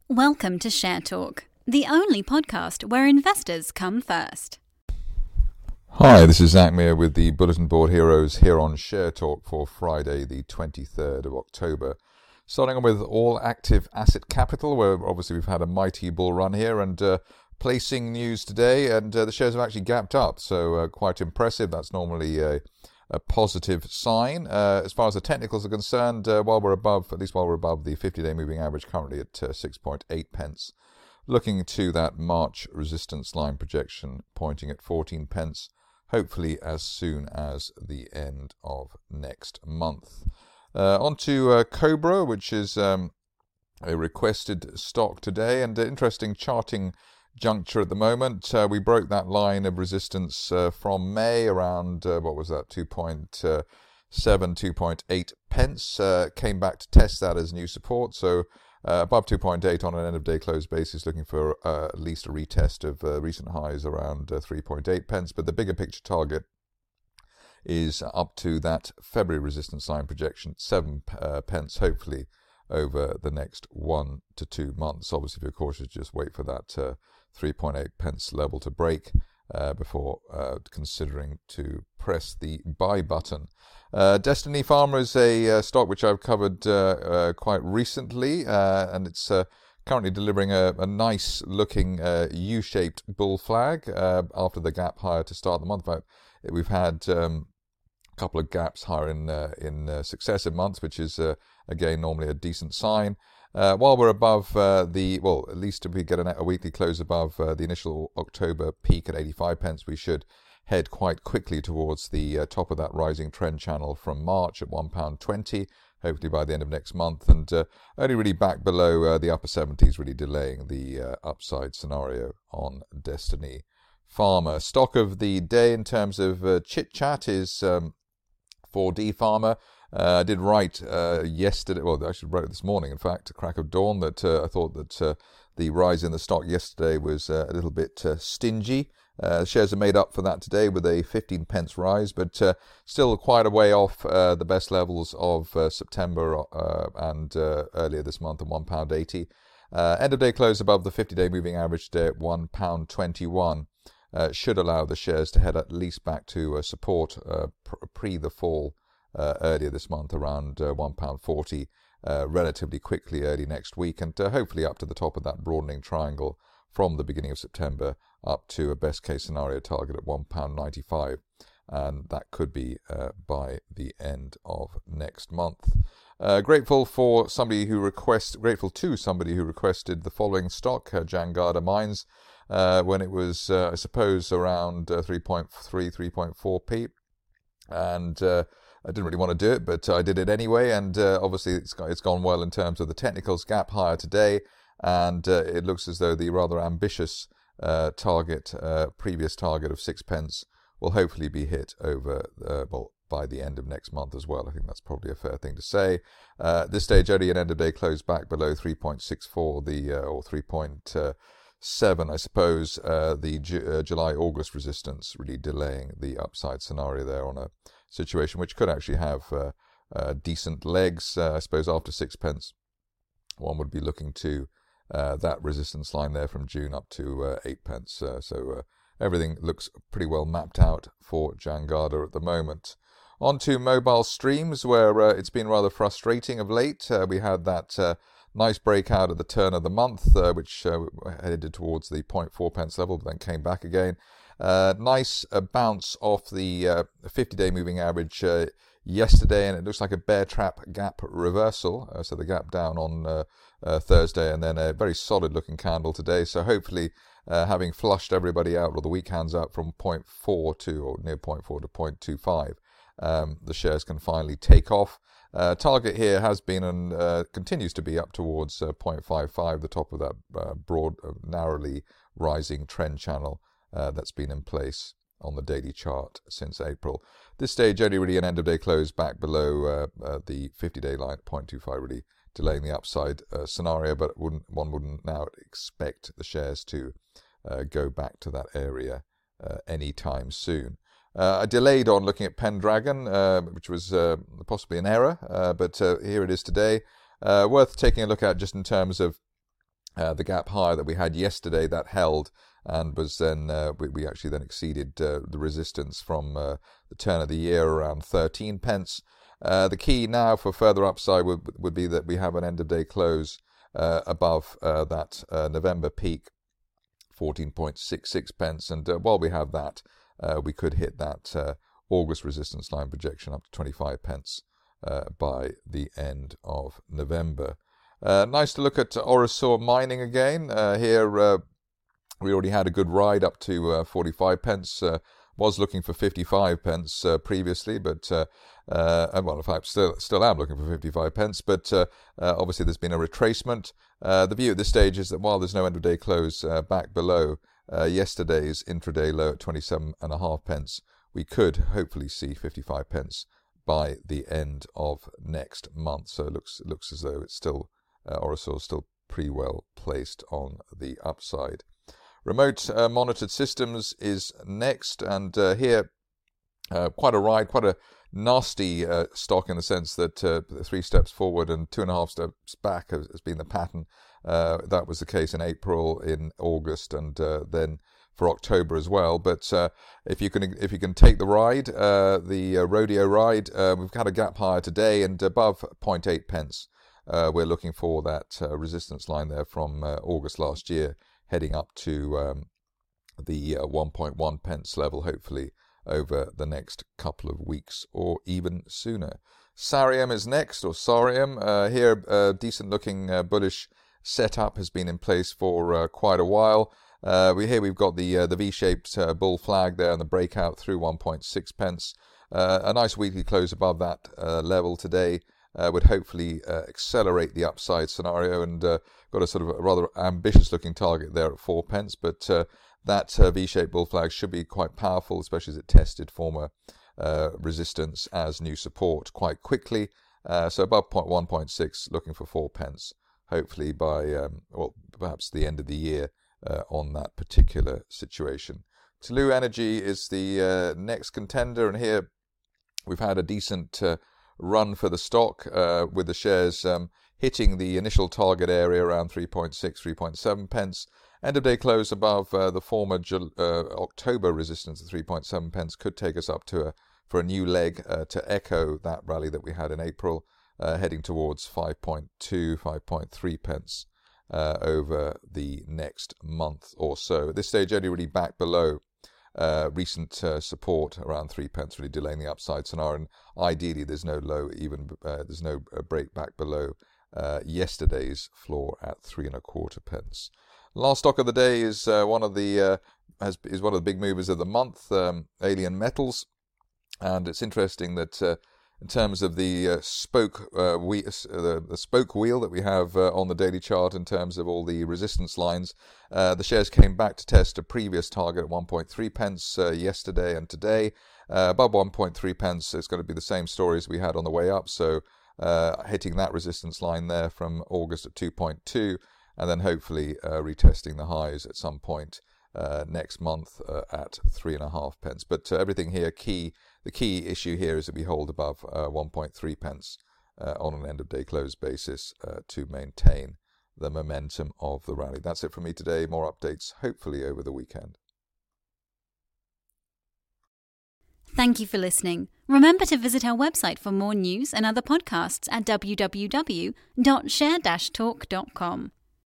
Welcome to Share Talk, the only podcast where investors come first. Hi, this is Zach Meir with the Bulletin Board Heroes here on Share Talk for Friday, the 23rd of October. Starting on with All Active Asset Capital, where obviously we've had a mighty bull run here, and placing news today, and the shares have actually gapped up, so quite impressive. That's normally a positive sign. As far as the technicals are concerned, while we're above the 50-day moving average, currently at 6.8 pence. Looking to that March resistance line projection, pointing at 14 pence, hopefully as soon as the end of next month. On to Cobra, which is a requested stock today, and interesting charting juncture at the moment. We broke that line of resistance from May around 2.7, 2.8 pence. Came back to test that as new support, so above 2.8 on an end of day close basis, looking for at least a retest of recent highs around 3.8 pence. But the bigger picture target is up to that February resistance line projection, 7 pence, hopefully over the next 1 to 2 months. Obviously, if you're cautious, just wait for that 3.8 pence level to break before considering to press the buy button. Destiny Pharma is a stock which I've covered quite recently, and it's currently delivering a nice looking U-shaped bull flag after the gap higher to start the month. In fact, we've had a couple of gaps higher in successive months, which is again normally a decent sign. While we're above at least if we get a weekly close above the initial October peak at 85 pence, we should head quite quickly towards the top of that rising trend channel from March at £1.20, hopefully by the end of next month, and only really back below the upper 70s, really delaying the upside scenario on Destiny Pharma. Stock of the day in terms of chit-chat is 4D Pharma. I did write yesterday, I actually wrote this morning, in fact, at crack of dawn, that I thought that the rise in the stock yesterday was a little bit stingy. Shares are made up for that today with a 15 pence rise, but still quite a way off the best levels of September and earlier this month at £1.80. End of day close above the 50-day moving average today at £1.21. Should allow the shares to head at least back to support pre the fall earlier this month around £1.40 relatively quickly early next week, and hopefully up to the top of that broadening triangle from the beginning of September up to a best case scenario target at £1.95, and that could be by the end of next month. Grateful to somebody who requested the following stock, Jangada Mines, when it was I suppose around 3.3, 3.4p, and I didn't really want to do it, but I did it anyway, and obviously it's gone well in terms of the technicals. Gap higher today, and it looks as though the rather ambitious previous target of 6 pence will hopefully be hit over by the end of next month as well. I think that's probably a fair thing to say. At this stage, only an end of day close back below 3.64, or 3.7, I suppose. The July-August resistance really delaying the upside scenario there on a situation which could actually have decent legs. I suppose after 6 pence, one would be looking to that resistance line there from June up to 8 pence. So everything looks pretty well mapped out for Jangada at the moment. On to Mobile Streams, where it's been rather frustrating of late. We had that nice breakout at the turn of the month, which headed towards the 0.4 pence level, but then came back again. Nice bounce off the 50-day moving average yesterday, and it looks like a bear trap gap reversal. So the gap down on Thursday, and then a very solid looking candle today. So hopefully, having flushed everybody out, or the weak hands out from 0.4 to, or near 0.4 to 0.25, the shares can finally take off. Target here has been and continues to be up towards 0.55, the top of that broad, narrowly rising trend channel that's been in place on the daily chart since April. This stage, only really an end-of-day close back below the 50-day line at 0.25, really delaying the upside scenario, but one wouldn't now expect the shares to go back to that area anytime soon. I delayed on looking at Pendragon, which was possibly an error, but here it is today. Worth taking a look at just in terms of the gap higher that we had yesterday, that held and was then we actually then exceeded the resistance from the turn of the year around 13 pence. The key now for further upside would be that we have an end of day close above that November peak, 14.66 pence, and while we have that, we could hit that August resistance line projection up to 25 pence by the end of November. Nice to look at Orosur Mining again. Here we already had a good ride up to 45 pence. Was looking for 55 pence previously, but well, in fact, still am looking for 55 pence. But obviously, there's been a retracement. The view at this stage is that while there's no end of day close back below yesterday's intraday low at 27.5 pence, we could hopefully see 55 pence by the end of next month. So it looks as though it's still Orosur is still pretty well placed on the upside. Remote monitored systems is next, and here quite a ride, quite a nasty stock in the sense that 3 steps forward and 2.5 steps back has been the pattern. That was the case in April, in August, and then for October as well. But if you can take the ride, the rodeo ride, we've had a gap higher today and above 0.8 pence. We're looking for that resistance line there from August last year, heading up to the 1.1 pence level, hopefully over the next couple of weeks or even sooner. Sareum is next, or Sareum. Here, a decent-looking bullish setup has been in place for quite a while. We've got the V-shaped bull flag there and the breakout through 1.6 pence. A nice weekly close above that level today would hopefully accelerate the upside scenario, and got a sort of a rather ambitious-looking target there at 4 pence. But that V-shaped bull flag should be quite powerful, especially as it tested former resistance as new support quite quickly. So above 1.6, looking for 4 pence, hopefully by perhaps the end of the year on that particular situation. Tulu Energy is the next contender, and here we've had a decent run for the stock with the shares hitting the initial target area around 3.6, 3.7 pence. End of day close above the former October resistance of 3.7 pence could take us up to for a new leg to echo that rally that we had in April, heading towards 5.2, 5.3 pence over the next month or so. At this stage, only really back below recent support around 3 pence, really delaying the upside scenario. And ideally, there's no low, there's no break back below yesterday's floor at 3.25 pence. Last stock of the day is one of the big movers of the month, Alien Metals, and it's interesting that in terms of the spoke wheel that we have on the daily chart, in terms of all the resistance lines, the shares came back to test a previous target at 1.3 pence yesterday and today. Above 1.3 pence, it's going to be the same story as we had on the way up. So hitting that resistance line there from August at 2.2, and then hopefully retesting the highs at some point next month at 3.5 pence. But everything here, the key issue here is that we hold above 1.3 pence on an end-of-day close basis to maintain the momentum of the rally. That's it from me today. More updates hopefully over the weekend. Thank you for listening. Remember to visit our website for more news and other podcasts at www.share-talk.com.